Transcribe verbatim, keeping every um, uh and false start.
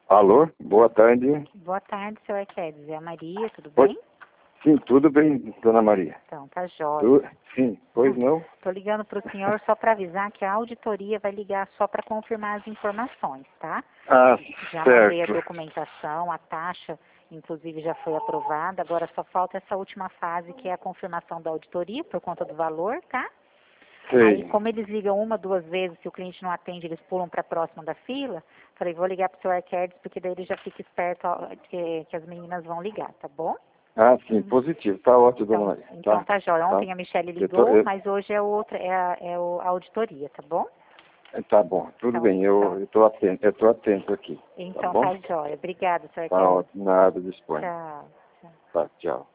Alô, boa tarde. Boa tarde, senhor Arquedes. É a Maria, tudo Oi. bem? Sim, tudo bem, dona Maria. Então, tá jóia. Tu... Sim, pois não? Estou ligando para o senhor só para avisar que a auditoria vai ligar só para confirmar as informações, tá? Ah, Já certo. mandei a documentação, a taxa, inclusive, já foi aprovada. Agora só falta essa última fase, que é a confirmação da auditoria, por conta do valor, tá? Sei. Aí, como eles ligam uma, duas vezes, se o cliente não atende, eles pulam para a próxima da fila. Falei, vou ligar para o senhor Arquedes, porque daí ele já fica esperto ó, que, que as meninas vão ligar, tá bom? Ah, sim, positivo. Tá ótimo, Então, dona Maria. então Tá, tá jóia. Ontem tá. a Michelle Eu tô, ligou, eu... mas hoje é outra, é a, é o- a auditoria, tá bom? Tá bom, tudo Então, bem. Eu, tá. eu tô atento, eu tô atento aqui. Tá Então bom? tá jóia. Obrigada, senhor Tá Arquedes. ótimo, nada, disponha. Tchau. Tchau. Tá, tchau.